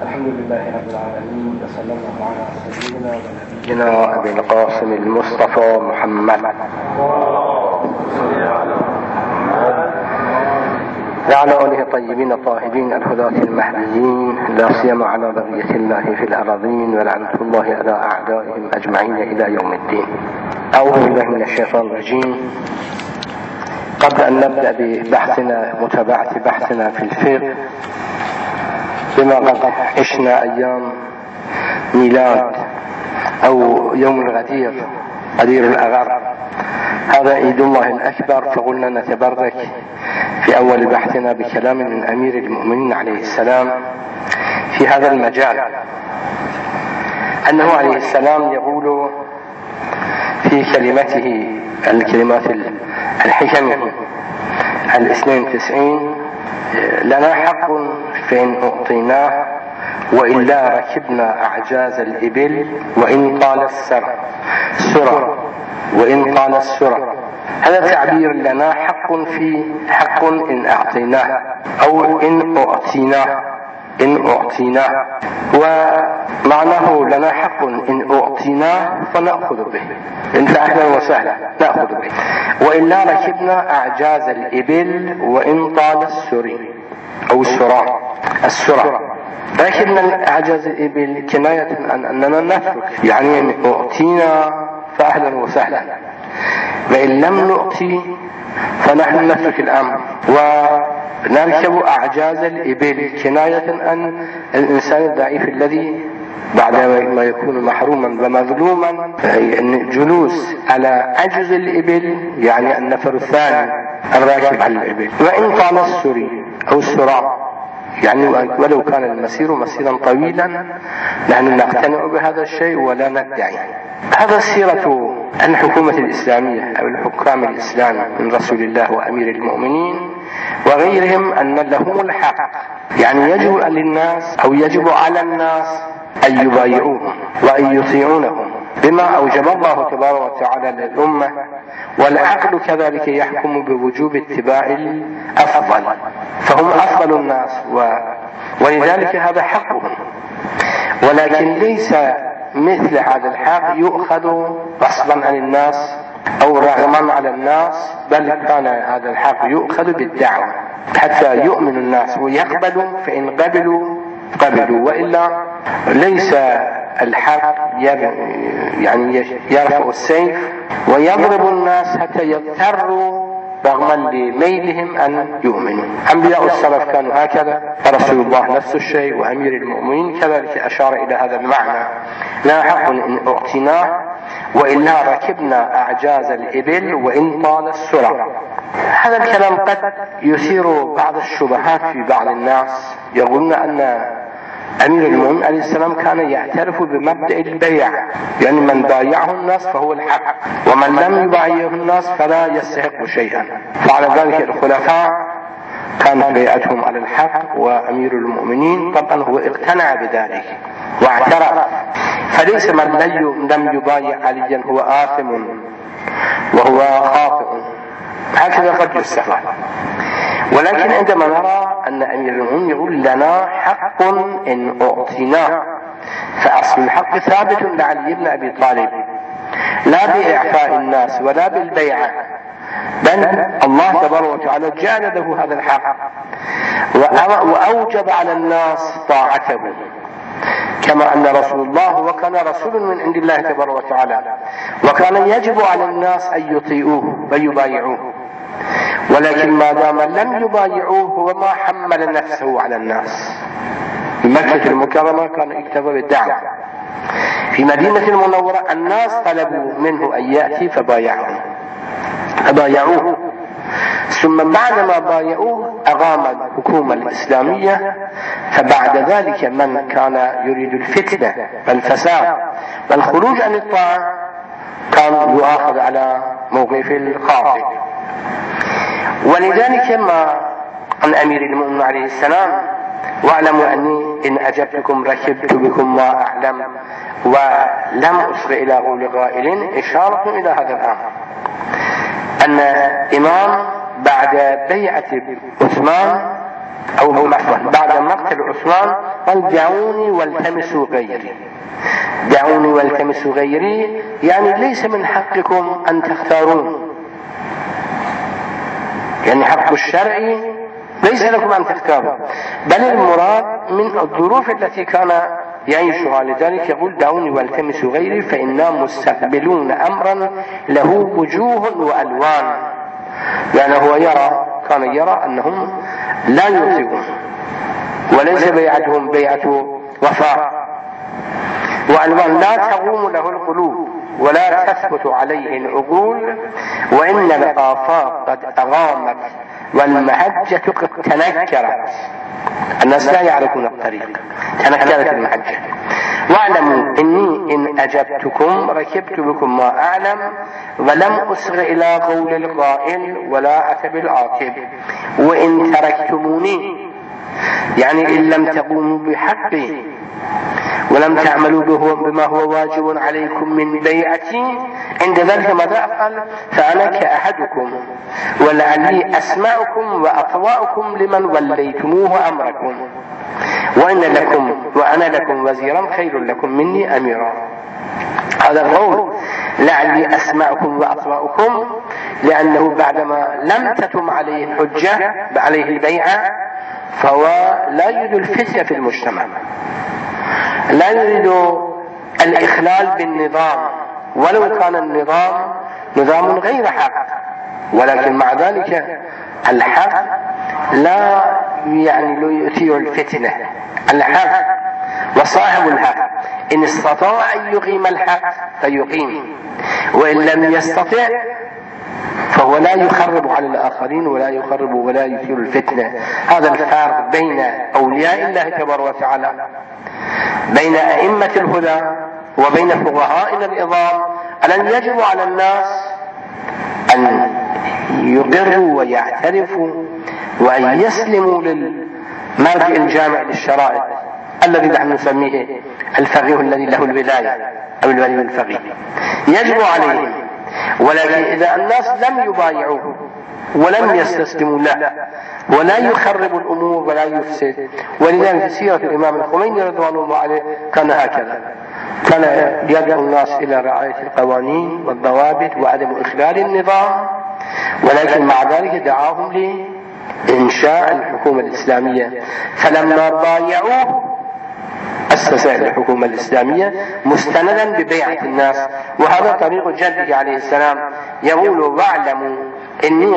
الحمد لله رب العالمين، وصلى الله على سيدنا ونبينا أبي القاسم المصطفى محمد وعلى آله الطيبين الطاهرين الهداة المهديين، لا سيما على بقية الله في الأراضين، ولعنة الله على أعدائهم أجمعين إلى يوم الدين. أعوذ بالله من الشيطان الرجيم. قبل أن نبدأ ببحثنا متابعة بحثنا في الفقه، بما قد عشنا أيام ميلاد أو يوم الغدير، غدير الأغر، هذا عيد الله الأكبر، فقلنا نتبرك في أول بحثنا بكلام من أمير المؤمنين عليه السلام في هذا المجال، أنه عليه السلام يقول في كلمته الكلمات الحكم 92: لنا حق فإن أعطيناه وإلا ركبنا أعجاز الإبل وإن طال السرى وإن طال السرى. هذا التعبير لنا حق في حق إن أعطيناه أو إن أعطيناه، ومعناه لنا حق إن أعطيناه فنأخذ به، إن فأهلا وسهلا نأخذ به، وإلا ركبنا أعجاز الإبل وإن طال السري أو السرى. ركبنا أعجاز الإبل كناية عن أننا نترك، يعني إن أعطينا فأهلا وسهلا، وإن لم نعطي فنحن نترك الأمر ونركب أعجاز الإبل كناية عن الإنسان الضعيف الذي بعد ما يكون محروما ومظلوما، جلوس على عجز الإبل يعني النفر الثاني الراكب على الإبل. وإن طال السري أو السراء، يعني ولو كان المسير مسيرا طويلا نحن نقتنع بهذا الشيء ولا ندعي. هذا سيرة الحكومة الإسلامية أو الحكام الإسلام من رسول الله وأمير المؤمنين وغيرهم، أن لهم الحق، يعني يجب للناس أو يجب على الناس أن يبايعوهم وأن يطيعونهم بما أوجب الله تبارك وتعالى للأمة، والعقل كذلك يحكم بوجوب اتباع الأفضل، فهم أفضل الناس ولذلك هذا حقهم. ولكن ليس مثل هذا الحق يؤخذ غصبا عن الناس أو رغما على الناس، بل كان هذا الحق يؤخذ بالدعوة حتى يؤمن الناس ويقبلوا، فإن قبلوا وإلا ليس الحق يعني يرفع السيف ويضرب الناس حتى يضطروا رغما لميلهم أن يؤمنوا. أنبياء السلف كانوا هكذا، ورسول الله نفس الشيء، وأمير المؤمنين كذلك أشار إلى هذا المعنى: لا حق إن أعطيناه وإلا ركبنا أعجاز الإبل وإن طال السرى. هذا الكلام قد يثير بعض الشبهات في بعض الناس، يقولون أن أمير المؤمنين عليه السلام كان يعترف بمبدأ البيع، يعني من بايعه الناس فهو الحق، ومن لم يبايعه الناس فلا يستحق شيئا. فعلى ذلك الخلفاء كانت بيعتهم على الحق، وأمير المؤمنين طبعا هو اقتنع بذلك واعترف، فليس من لم يبايع عليا هو آثم وهو خاطئ، هكذا قد يستفاد. ولكن عندما نرى أن أمير المؤمنين يقول لنا حق إن أعطيناه، فأصل الحق ثابت لعلي بن أبي طالب، لا بإعفاء الناس ولا بالبيعة، بل الله تبارك وتعالى جعل له هذا الحق وأوجب على الناس طاعته، كما أن رسول الله وكان رسول من عند الله تبارك وتعالى، وكان يجب على الناس أن يطيعوه ويبايعوه، ولكن ما دام لم يبايعوه وما حمل نفسه على الناس. في مكة المكرمة كان اكتفى بالدعوة، في مدينة المنورة الناس طلبوا منه أن يأتي فبايعوه، ثم بعدما بايعوه أقام الحكومة الإسلامية، فبعد ذلك من كان يريد الفتنة والفساد والخروج عن الطاعة كان يؤاخذ على موقف الخاطئ. ولذلك ما عن أمير المؤمنين عليه السلام: واعلموا أني إن أجبتكم ركبت بكم ما أعلم ولم أصغ إلى قول قائل، إشارة إلى هذا الأمر، أن إمام بعد بيعة عثمان أو بعد مقتل عثمان قال دعوني والتمسوا غيري. دعوني والتمسوا غيري يعني ليس من حقكم أن تختارون، يعني حق الشرعي ليس لكم أن تختاروا، بل المراد من الظروف التي كان يعيشها. لذلك يقول دعوني والتمسوا غيري فإنا مستقبلون أمرا له وجوه وألوان، يعني هو كان يرى أنهم لا يطيعون وليس بيعتهم بيعة وفاء، وألوان لا تقوم له القلوب ولا تثبت عليه العقول، وإن الآفاق قد أغامت والمحجة قد تنكرت. الناس لا يعرفون الطريق، تنكرت المحجة. واعلموا إني إن أجبتكم ركبت بكم ما أعلم ولم أصغ إلى قول القائل ولا أتب العاقب، وإن تركتموني يعني إن لم تقوموا بحقي ولم تعملوا بما هو واجب عليكم من بيعتي عند ذلك ماذا أفعل؟ فأنا كأحدكم ولعلي أسمعكم وأطوأكم لمن وليتموه أمركم، وأنا لكم وزيرا خير لكم مني أميرا. هذا القول لعلي أسمعكم وأطوأكم لأنه بعدما لم تتم عليه الحجة عليه البيعة فهو لا يريد الفتنة في المجتمع، لا يريد الإخلال بالنظام ولو كان النظام نظام غير حق، ولكن مع ذلك الحق لا يثير الفتنة. الحق وصاحب الحق إن استطاع أن يقيم الحق فيقيم، وإن لم يستطع فهو لا يخرب على الآخرين ولا يثير الفتنة. هذا الفارق بين أولياء الله تبارك وتعالى، بين أئمة الهدى وبين فقهائنا العظام، ألن يجب على الناس أن يقروا ويعترفوا وأن يسلموا للمرجع الجامع للشرائع الذي نحن نسميه الفقيه الذي له الولاية أو الولي الفقيه، يجب عليهم. ولكن إذا الناس لم يبايعوه ولم يستسلموا له ولا يخرب الأمور ولا يفسد، ولذلك في سيرة الإمام الخميني رضوان الله عليه كان هكذا، كان يدعو الناس إلى رعاية القوانين والضوابط وعدم إخلال النظام، ولكن مع ذلك دعاهم لإنشاء الحكومة الإسلامية. فلما بايعوه أسس الحكومة الإسلامية مستندا ببيعة الناس، وهذا طريق جده عليه السلام. يقول واعلموا إني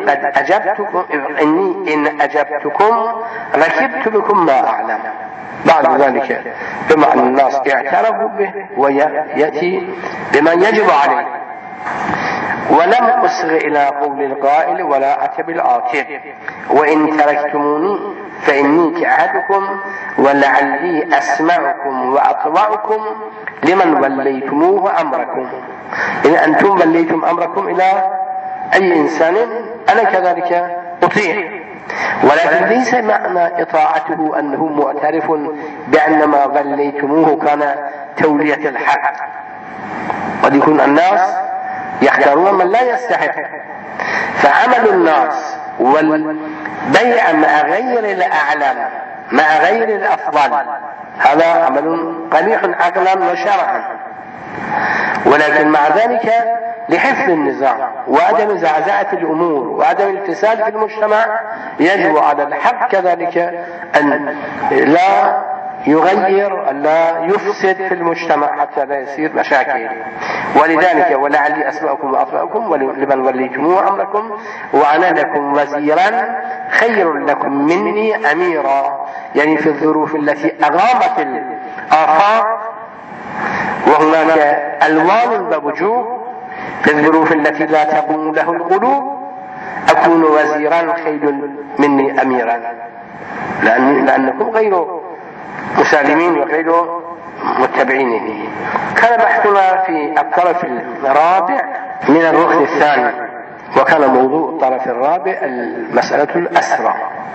إن أجبتكم ركبت بكم ما أعلم. بعد ذلك بما أن الناس اعترفوا به ويأتي بما يجب عليه. ولم أصغ إلى قول القائل ولا أتب العاقب، وإن تركتموني فإني كأحدكم ولعلي أسمعكم وأطوعكم لمن وليتموه أمركم. إن أنتم وليتم أمركم إلى أي إنسان أنا كذلك أطيع، ولكن ليس معنى إطاعته أنه معترف بأن ما وليتموه كان تولية الحق. قد يكون الناس يختارون من لا يستحق، فعمل الناس والبيع مع غير الأعلم مع غير الأفضل هذا عمل قبيح عقلا وشرعا، ولكن مع ذلك لحفظ النظام وعدم زعزعة الأمور وعدم الفساد في المجتمع يجب على الحق كذلك أن لا يغير لا يفسد في المجتمع حتى لا يصير مشاكل. ولذلك ولعلي أسمعكم وأطيعكم لمن وليتموه أمركم وأنا لكم وزيرا خير لكم مني أميرا، يعني في الظروف التي أغامت الآفاق وهناك ألوان ووجوه، في الظروف التي لا تقوم له القلوب أكون وزيرا خير مني أميرا، لأنكم غير مسالمين وغير متبعين. كان بحثنا في الطرف الرابع من الركن الثاني، وكان موضوع الطرف الرابع المسألة الأسرى،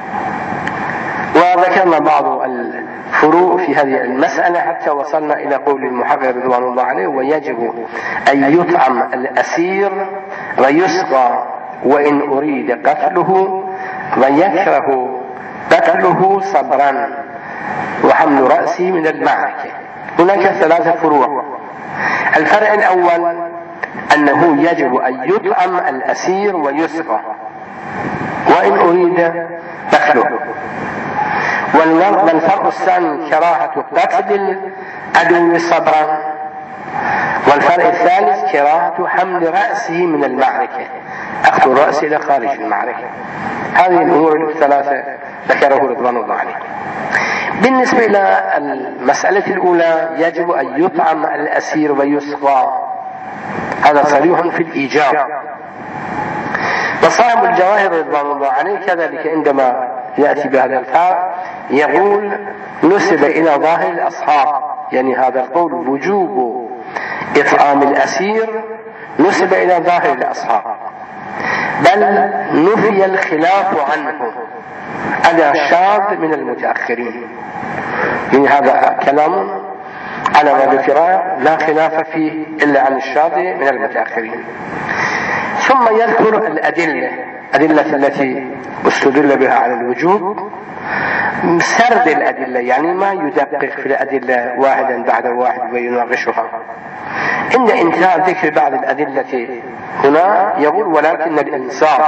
وذكرنا بعض الفروق في هذه المسألة حتى وصلنا إلى قول المحقق رضوان الله عليه ويجب أن يطعم الأسير ويسقى وإن أريد قتله ويكره قتله صبرا وحمل رأسه من المعركة. هناك 3 فروع. الفرع الأول أنه يجب أن يطعم الأسير ويسقى وإن أريد قتله. والفرع الثاني كراهة قتل العدو صبرا. والفرع الثالث كراهة حمل رأسه من المعركة، أخذ الرأس إلى خارج المعركة. هذه الأمور ال3 ذكره رضوان الله عليه. بالنسبة إلى المسألة الأولى يجب أن يطعم الأسير ويسقى، هذا صريح في الإيجاب. وصاحب الجواهر رضوان الله عليه كذلك عندما يأتي بهذا الفرع يقول نسب إلى ظاهر الأصحاب، يعني هذا القول وجوب إطعام الأسير نسب إلى ظاهر الأصحاب، بل نفي الخلاف عنه، هذا شاذ من المتأخرين. يعني هذا كلام على ما ذكر لا خلاف فيه إلا عن الشاذ من المتأخرين. ثم يذكر الأدلة التي استدل بها على الوجوب، سرد الأدلة، يعني ما يدقق في الأدلة واحدا بعد واحد ويناقشها. عند انتهاء ذكر بعض الأدلة هنا يقول ولكن الإنصاف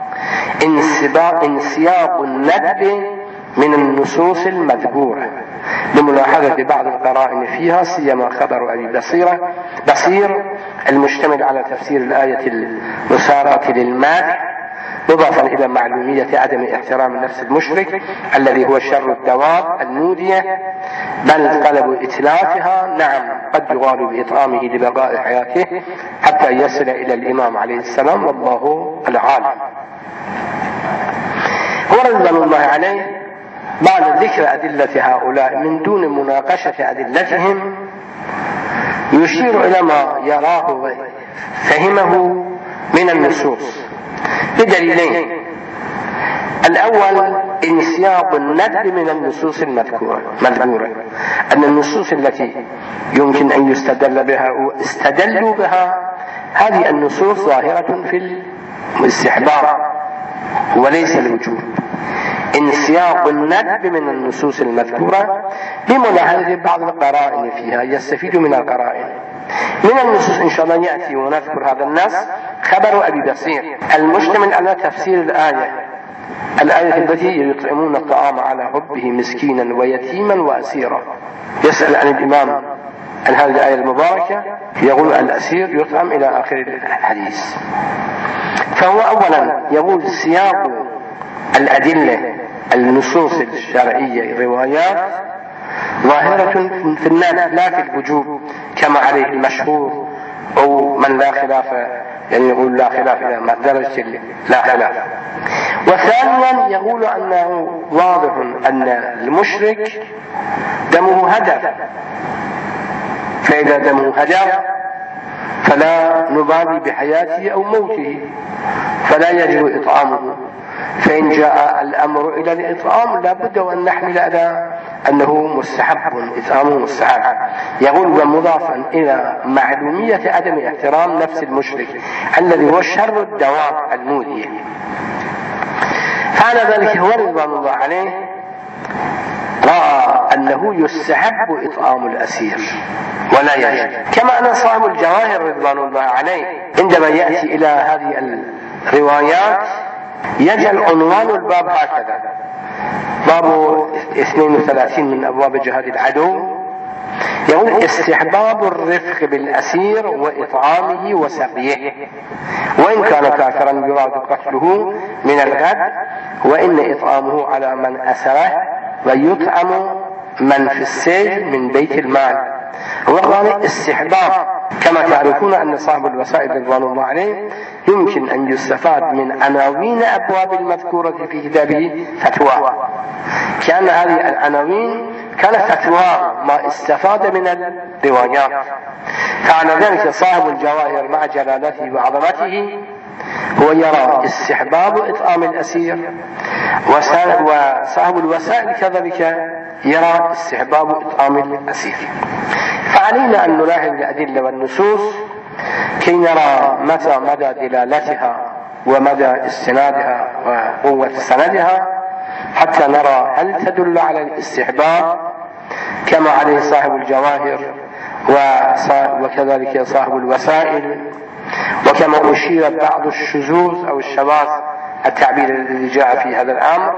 انسياق الندب من النصوص المذكورة بملاحظة بعض القرائن فيها، سيما خبر أبي بصير المشتمل على تفسير الآية المساقة للمادح، مضافا إلى معلومية عدم احترام نفس المشرك الذي هو شر الدواب المودية، بل طلب إتلافها نعم قد يغال بإطعامه لبقاء حياته حتى يصل إلى الإمام عليه السلام والله العالم. ورضوان الله عليه بعد ذكر أدلة هؤلاء من دون مناقشة أدلتهم يشير إلى ما يراه فهمه من النصوص بدليلين. الأول انسياق الندب من النصوص المذكورة، أن النصوص التي يمكن أن يستدل بها واستدلوا بها هذه النصوص ظاهرة في الاستحباب وليس الوجوب. انسياق الندب من النصوص المذكورة بملاحظة بعض القرائن فيها، يستفيد من القرائن من النصوص إن شاء الله يأتي ونذكر هذا النص خبر أبي بصير المشتمل على تفسير الآية التي يطعمون الطعام على حبه مسكينا ويتيما وأسيرا. يسأل عن الإمام عن هذه الآية المباركة يقول الأسير يطعم إلى آخر الحديث. فهو أولا يقول سياق الأدلة النصوص الشرعية الروايات ظاهرة في الندب لا في الوجوب كما عليه المشهور أو من لا خلاف، يعني يقول لا خلاف إلى درجة لا خلاف. وثانيا يقول أنه واضح أن المشرك دمه هدر، فإذا دمه هدر فلا نبالي بحياته أو موته فلا يجب إطعامه. فإن جاء الأمر إلى الإطعام لابد أن نحمل على أنه مستحب، إطعامه مستحب. يقول ومضافا إلى معلومية عدم احترام نفس المشرك الذي هو شر الدواب المودية. فعلى ذلك هو رضوان الله عليه رأى أنه يستحب إطعام الأسير ولا يجب، كما أن صاحب الجواهر رضوان الله عليه عندما يأتي إلى هذه الروايات يجعل عنوان الباب هكذا: باب 32 من أبواب جهاد العدو، يقول استحباب الرفق بالأسير وإطعامه وسقيه، وإن كان كافرا يراد قتله من الغد، وإن إطعامه على من أسره ويطعم من في السجن من بيت المال. وقال استحباب، كما تعرفون أن صاحب الوسائل رضوان الله عليه يمكن أن يستفاد من عناوين أبواب المذكورة في كتابه فتوى، كأن هذه العناوين كانت فتوى ما استفاد من الروايات. فعلى ذلك صاحب الجواهر مع جلالته وعظمته هو يرى استحباب إطعام الأسير، وصاحب الوسائل كذلك يرى استحباب إطعام الأسير. فعلينا أن نلاحظ الأدلة والنصوص كي نرى مدى دلالتها ومدى استنادها وقوة سندها، حتى نرى هل تدل على الاستحباب كما عليه صاحب الجواهر وكذلك صاحب الوسائل، وكما أشير بعض الشذوذ أو الشواذ التعبير الذي جاء في هذا الأمر.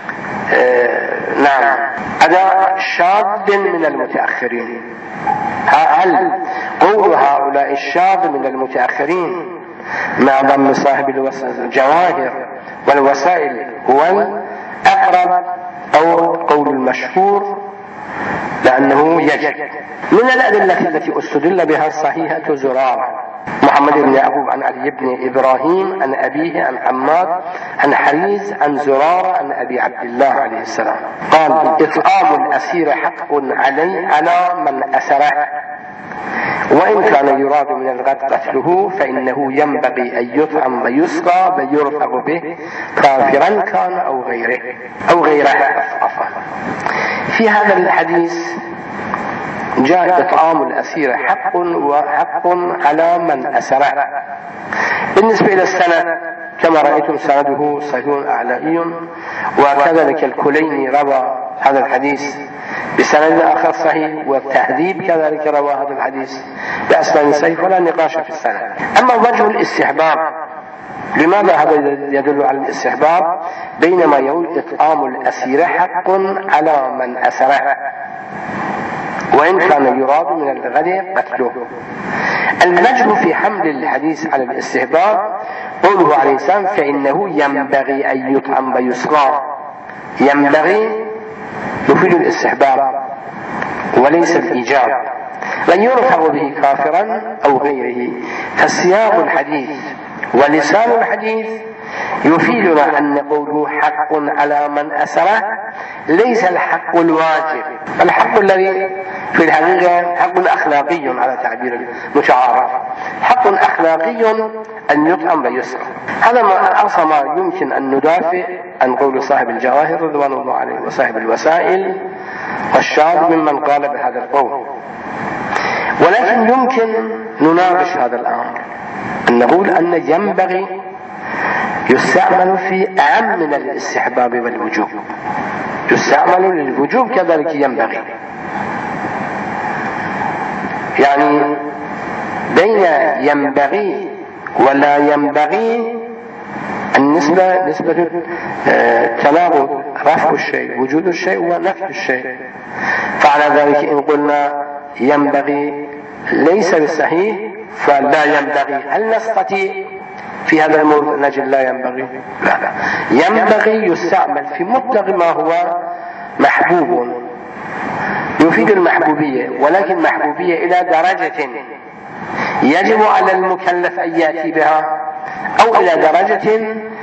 نعم، أداء شاذ من المتأخرين. هل قول هؤلاء الشاذ من المتأخرين مع ضم صاحب الجواهر والوسائل هو الأقرب أو قول المشهور؟ لأنه يجب. من الأدلة التي استدل بها صحيحة زرارة محمد بن يعقوب عن علي بن إبراهيم عن أبيه عن حماد عن حريز عن زرارة عن أبي عبد الله عليه السلام قال: إطعام الأسير حق على من أسره، وإن كان يراد من الغد قتله فإنه ينبغي أن يطعم ويسقى ويرفق به كافرا كان أو غيره. في هذا الحديث جاء إطعام الأسير حق على من أسره. بالنسبة إلى السند كما رأيتم سنده صحيح أعلائي، وكذلك الكليني روى هذا الحديث بسند آخر صحيح، والتهذيب كذلك روى هذا الحديث بأسناد صحيح ولا نقاش في السند. أما وجه الاستحباب، لماذا هذا يدل على الاستحباب بينما يقول إطعام الأسير حق على من أسره وإن كان يراد من الغد قتله؟ الوجه في حمل الحديث على الاستحباب قوله عليه السلام: فإنه ينبغي أن يطعم ويسقى. ينبغي يفيد الاستحباب وليس الإيجاب، لن يرفع به كافرا أو غيره. فسياق الحديث ولسان الحديث يفيدنا أن قوله حق على من أسره ليس الحق الواجب، الحق الذي في الحقيقة حق أخلاقي على تعبير المتعارف، حق أخلاقي أن يطعم ويسقى. هذا ما أقصى ما يمكن أن ندافع عن قول صاحب الجواهر رضوان الله عليه وصاحب الوسائل والشاذ ممن قال بهذا القول. ولكن يمكن نناقش هذا الأمر، أن نقول أن ينبغي يستعمل في أعم من الاستحباب والوجوب، يستعمل للوجوب كذلك ينبغي. يعني بين ينبغي ولا ينبغي النسبة نسبة تناقض، رفع الشيء وجود الشيء ونفي الشيء. فعلى ذلك إن قلنا ينبغي ليس بالصحيح فلا ينبغي، هل نستطيع في هذا الموضوع نجد لا ينبغي؟ لا. ينبغي يستعمل في مطلق ما هو محبوب يفيد المحبوبية، ولكن محبوبية إلى درجة يجب على المكلف أن يأتي بها، أو إلى درجة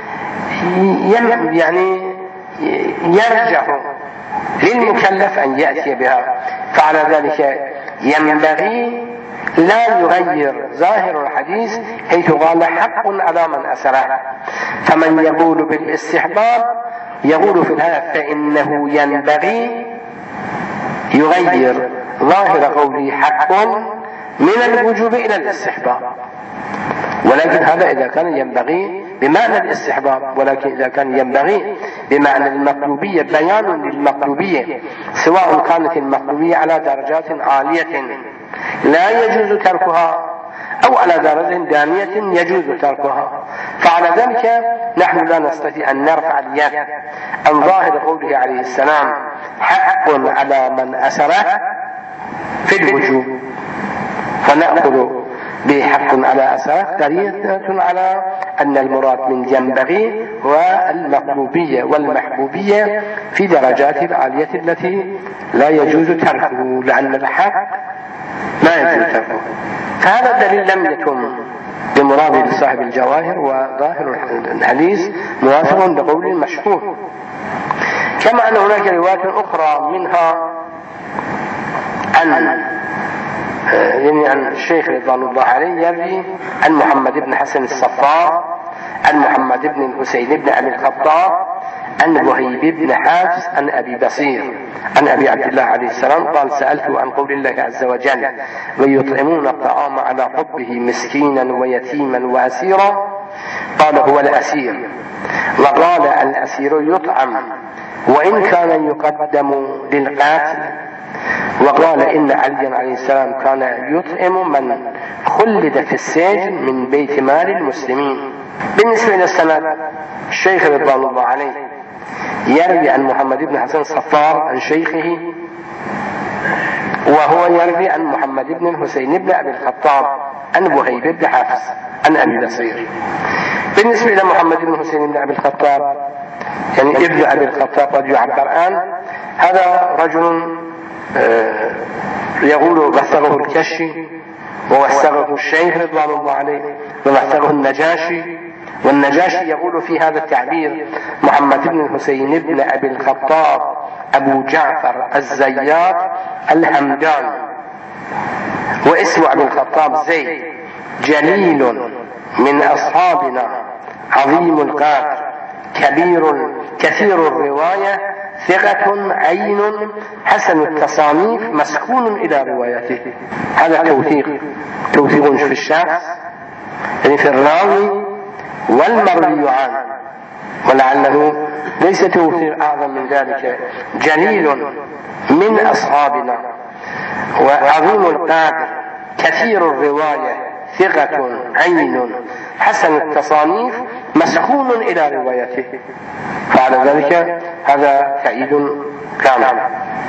يعني يرجح للمكلف أن يأتي بها. فعلى ذلك ينبغي لا يغير ظاهر الحديث حيث قال حق على من أسره. فمن يقول بالاستحباب يقول في الآية فإنه ينبغي يغير ظاهر قوله حق من الوجوب إلى الاستحباب، ولكن هذا إذا كان ينبغي بمعنى الاستحباب. ولكن إذا كان ينبغي بمعنى المطلوبية، بيان للمطلوبية، سواء كانت المطلوبية على درجات عالية لا يجوز تركها أو على درجة دانية يجوز تركها، فعلى ذلك نحن لا نستطيع أن نرفع اليد عن ظاهر قوله عليه السلام حق على من أسره في الوجوب، فنأخذ بحق على أسره دليل على أن المراد من ينبغي والمطلوبية والمحبوبية في درجات العالية التي لا يجوز تركه، لأن الحق لا يجوز تركه. فهذا الدليل لم يكن بمراد صاحب الجواهر، وظاهر الحديث موافق لقول المشهور. كما أن هناك روايات أخرى منها عن الشيخ رضوان الله عليه يروي عن محمد بن حسن الصفار عن محمد بن الحسين بن أبي الخطاب عن وهيب بن حافص عن أبي بصير عن أبي عبد الله عليه السلام قال سألته عن قول الله عز وجل ويطعمون الطعام على حبه مسكينا ويتيما وأسيرا، قال هو الأسير، وقال الأسير يطعم وإن كان يقدم للقاتل. وقال إن عليا عليه السلام كان يطعم من خلد في السجن من بيت مال المسلمين. بالنسبة إلى السند، الشيخ رضوان الله عليه يروي عن محمد بن حسن صفار عن شيخه، وهو يروي عن محمد بن الحسين بن أبي الخطاب عن وهيب بن حفص عن أبي بصير. بالنسبة إلى محمد بن الحسين بن أبي الخطاب، يعني ابن أبي الخطاب قد يعبر عنه، هذا رجل يقول وثقه الكشي ووثقه الشيخ رضوان الله عليه ووثقه النجاشي، والنجاشي يقول في هذا التعبير محمد بن الحسين بن أبي الخطاب أبو جعفر الزيات الهمدان، واسم أبي الخطاب زيد، جليل من أصحابنا، عظيم القدر، كثير الرواية، ثقة عين، حسن التصانيف، مسكون إلى روايته. هذا توثيق في الشخص، يعني في الراوي والمروي عنه، ولعله ليس توثيق أعظم من ذلك. جليل من أصحابنا، وعظيم القدر، كثير الرواية، ثقة عين، حسن التصانيف، مسكون إلى روايته. فعلى ذلك هذا تأييد كامل.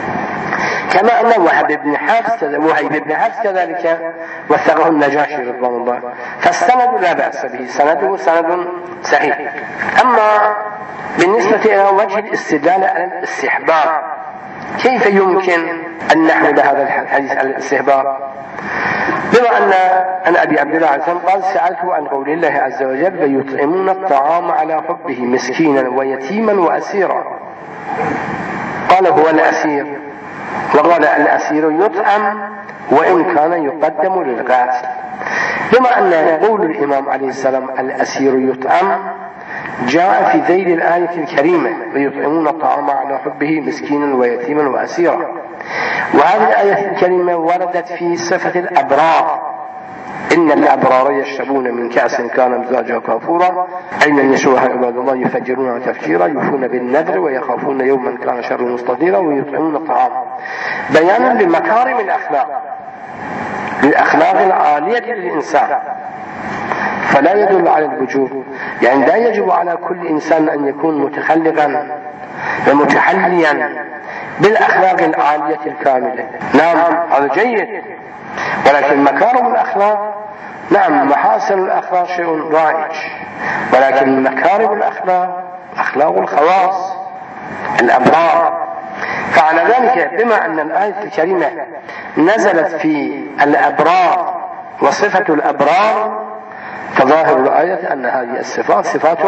كما أن وهيب بن حفص كذلك وثقه النجاشي رضوان الله، فالسند لا بأس به، سنده سند صحيح. أما بالنسبة إلى وجه الاستدلال على الاستحباب، كيف يمكن أن نحمل هذا الحديث على الاستحباب؟ بما أن أبي عبد الله عنه قال: سألته عن قول الله عز وجل: ويطعمون الطعام على حبه مسكينا ويتيما وأسيرا. قال: هو الأسير. وقال: الأسير يطعم وإن كان يقدم للقاتل. بما أن قول الإمام عليه السلام الأسير يطعم جاء في ذيل الآية الكريمة: ويطعمون الطعام على حبه مسكينا ويتيما وأسيرا. وهذه الآية الكريمة وردت في صفة الأبرار: إن الأبرار يشربون من كأس كان مزاجها كافورا، أين يشربها عباد الله يفجرونها تفجيرا، يوفون بالنذر ويخافون يوما كان شره مستطيرا، ويطعمون الطعام. بيانا لمكارم الأخلاق، للأخلاق العالية للإنسان، فلا يدل على الوجوب، يعني لا يجب على كل إنسان أن يكون متخلقا ومتحليا بالأخلاق العالية الكاملة. نعم هذا جيد، ولكن مكارم الأخلاق، نعم محاسن الأخلاق شيء رائج، ولكن مكارم الأخلاق أخلاق الخواص الأبرار. فعلى ذلك بما أن الآية الكريمة نزلت في الأبرار وصفة الأبرار، فظاهر الآية أن هذه الصفات صفات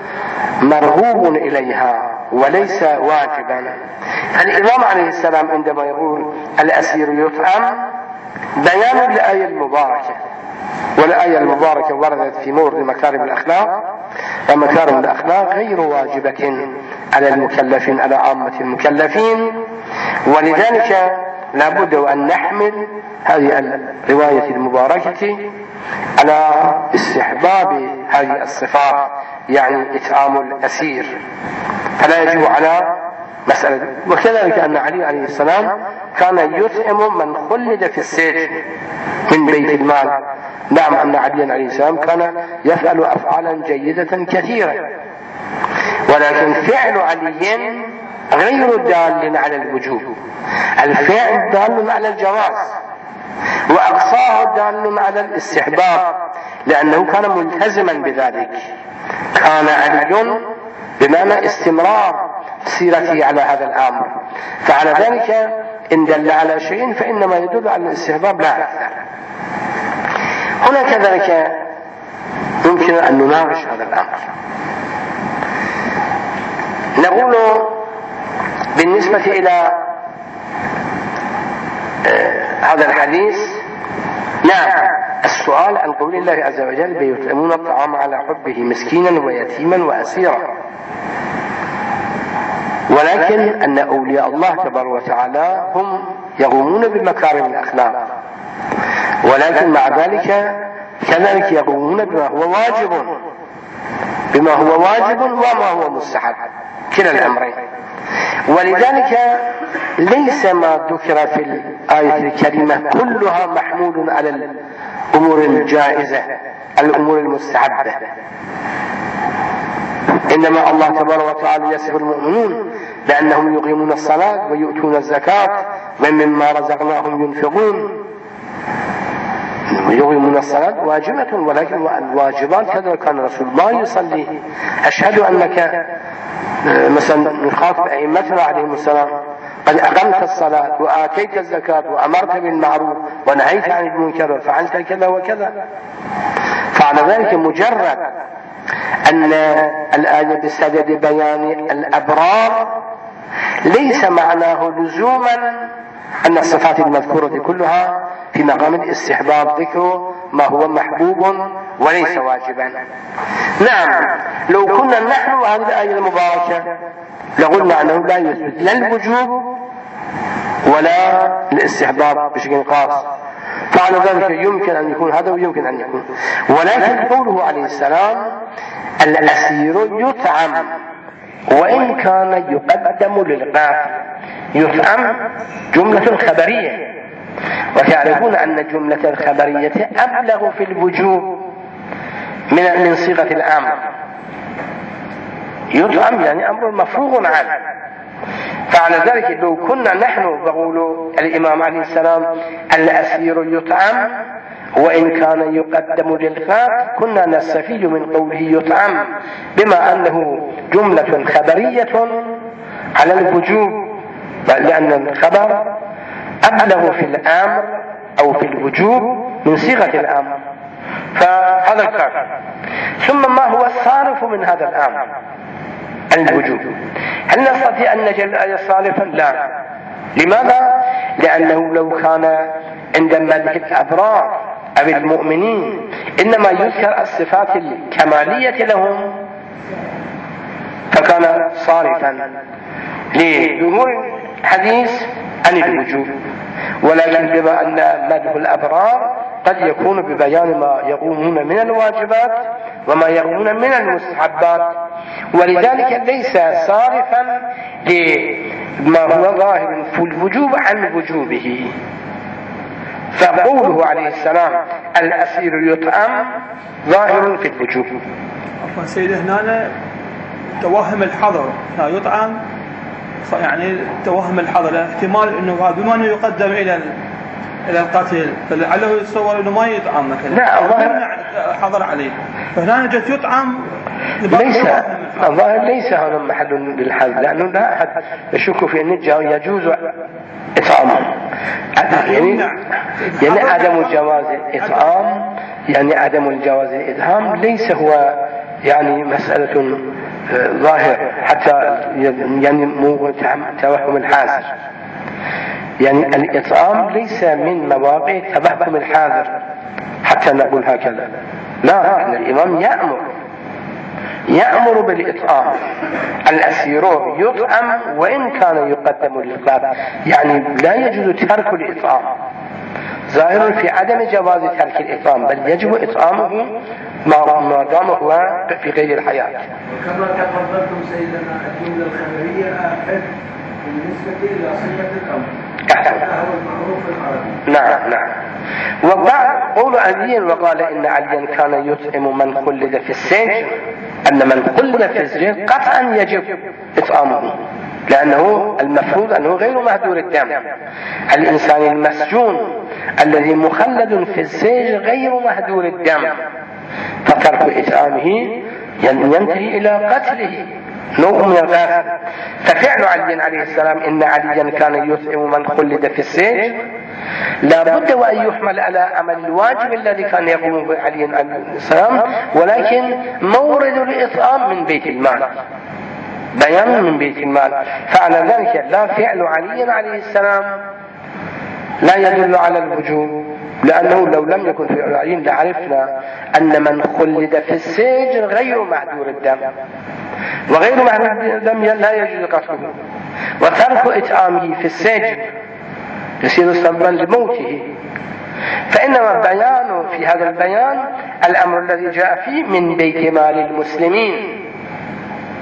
مرغوب إليها وليس واجبا. الإمام عليه السلام عندما يقول الأسير يطعم بيان للآية المباركة، والآية المباركة وردت في مورد مكارم الأخلاق، ومكارم الأخلاق غير واجبة على المكلفين، على عامة المكلفين، ولذلك لابد أن نحمل هذه الرواية المباركة على استحباب هذه الصفات، يعني إطعام الأسير، فلا يجب على مسألة. وكذلك أن علي عليه السلام كان يطعم من خلد في السجن من بيت المال. نعم أن علي عليه السلام كان يفعل أفعالا جيدة كثيرة، ولكن فعل علي غير دال على الوجوب، الفعل دال على الجواز، وأقصاه دال على الاستحباب، لأنه كان ملتزما بذلك. كان علي بمعنى استمرار سيرته على هذا الأمر، فعلى ذلك إن دل على شيء فإنما يدل على الاستحباب لا أكثر. هنا كذلك يمكن أن نناقش هذا الأمر. نقول بالنسبة إلى هذا الحديث، نعم السؤال عن قول الله عز وجل: بيطعمون الطعام على حبه مسكينا ويتيما وأسيرا، ولكن أن أولياء الله تبارك وتعالى هم يقومون بمكارم الأخلاق، ولكن مع ذلك كذلك يقومون بما هو واجب وما هو مستحب، كلا الأمرين. ولذلك ليس ما ذكر في الآية الكريمة كلها محمول على الأمور الجائزة، الأمور المستحبة، إنما الله تبارك وتعالى يصف المؤمنون بأنهم يقيمون الصلاة ويؤتون الزكاة ومما رزقناهم ينفقون. يقيمون الصلاة واجبة، ولكن الواجبات كذا كان رسول الله يصلي. أشهد أنك مثلا نخاطب أئمتنا عليهم السلام قد أقمت الصلاة وآتيت الزكاة وأمرت بالمعروف ونهيت عن المنكر وفعلت كذا وكذا. فعلى ذلك مجرد أن الآية بسبب بيان الأبرار ليس معناه لزوما أن الصفات المذكورة كلها في مقام الاستحباب ذكر ما هو محبوب وليس واجبا. نعم، لو كنا نحن هذه الآية المباركة لقلنا أنه لا يثبت لا الوجوب ولا الاستحباب بشكل خاص، فعلى ذلك يمكن أن يكون هذا ويمكن أن يكون. ولكن قوله عليه السلام الأسير يطعم وإن كان يقدم للقاتل، يطعم جملة خبرية، وتعرفون أن الجملة الخبرية أبلغ في الوجوب من صيغة الأمر. يطعم يعني أمر مفروغ عنه. فعلى ذلك لو كنا نحن نقول الإمام عليه السلام الأسير يطعم وإن كان يقدم للقاتل كنا نستفيد من قوله يطعم بما أنه جملة خبرية على الوجوب، لأن الخبر أبلغ في الأمر أو في الوجوب من صيغة الأمر، فهذا الكافر. ثم ما هو الصارف من هذا الأمر؟ الوجوب. هل نستطيع أن نجعل الآية صارفا؟ لا. لماذا؟ لأنه لو كان عند مدح الأبرار أو المؤمنين إنما يذكر الصفات الكمالية لهم فكان صارفا لظهور الحديث عن الوجوب، ولكن بما أن مدح الأبرار قد يكون ببيان ما يقومون من الواجبات وما يقومون من المستحبات، ولذلك ليس صارفا لما هو ظاهر في الوجوب عن وجوبه. فقوله عليه السلام الأسير يطعم ظاهر في الوجوب. عفوا سيدي، هنا توهم الحظر لا يطعم، يعني توهم الحظر احتمال انه بما انه يقدم الى القتل فلعله يتصور انه ما يطعم مثلا. لا، الظاهر حظر عليه، فهنا جت يطعم. ليس الظاهر ليس هنا محل للحظ، لانه لا احد يشك في ان يجوز اطعامه. يعني عدم جواز الاطعام، يعني عدم الجواز الاطعام ليس هو يعني مسألة ظاهر حتى يعني مو توهم الحاذر. يعني الإطعام ليس من مواقع توهم الحاذر حتى نقول هكذا. لا، الإمام يأمر بالإطعام. الأسير يطعم وإن كان يقدم للقاتل، يعني لا يجوز ترك الإطعام. ظاهر في عدم جواز ترك الإطعام، بل يجب إطعامه ما دام هو في غير الحياة. وكما تفضلتم سيدنا الجملة الخبرية أحد بالنسبة إلى صفة الأمر هو المعروف العربي. نعم. وبعد قول علي وقال إن عليا كان يطعم من خلد في السجن، أن من خلد في السجن قطعا يجب إطعامه، لأنه المفروض أنه غير مهدور الدم. الإنسان المسجون الذي مخلد في السجن غير مهدور الدم، فترك إطعامه ينتهي إلى قتله، نوع من القتل. ففعل علي عليه السلام إن عليا كان يطعم من خلد في السجن لا بد وأن يحمل على عمل الواجب الذي كان يقوم به علي عليه السلام، ولكن مورد الإطعام من بيت المال، بيان من بيت المال. فعلى ذلك لا فعل علي عليه السلام لا يدل على الوجوب، لأنه لو لم يكن فعل علي لعرفنا أن من خلد في السجن غير مهدور الدم، وغير مهدور الدم لا يجوز قتله، وترك إطعامه في السجن يصير سببا لموته. فإنما البيان في هذا البيان الأمر الذي جاء فيه من بيت مال المسلمين،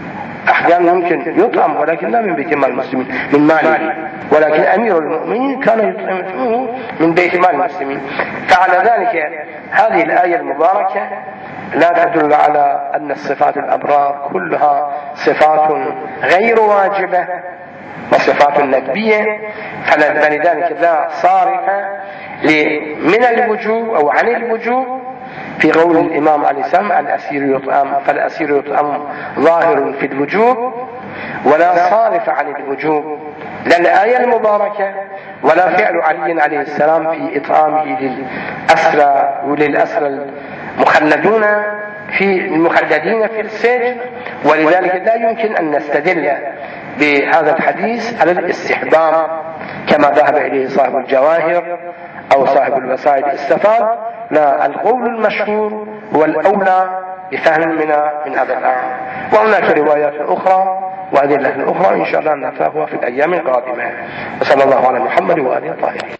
أحيانا يمكن يطعم ولكن لا من بيت مال المسلمين من ماله، ولكن أمير المؤمنين كان يطعمه من بيت مال المسلمين. فعلى ذلك هذه الآية المباركة لا تدل على أن الصفات الأبرار كلها صفات غير واجبة وصفات ندبية، فلذلك لا صارف من الوجوب أو عن الوجوب في قول الإمام عليه السلام الأسير يطعم، فالأسير يطعم ظاهر في الوجوب ولا صارف عن الوجوب، لا الآية المباركة ولا فعل علي عليه السلام في إطعامه للأسرى المخلدين في السجن. ولذلك لا يمكن أن نستدل بهذا الحديث على الاستحباب كما ذهب إليه صاحب الجواهر أو صاحب الوسائل السفر. لا، القول المشهور هو الأولى بفهمنا من هذا الآية. وهناك روايات أخرى وأدلة أخرى إن شاء الله نتابعها في الأيام القادمة. وصلى الله على محمد وآله الطاهرين.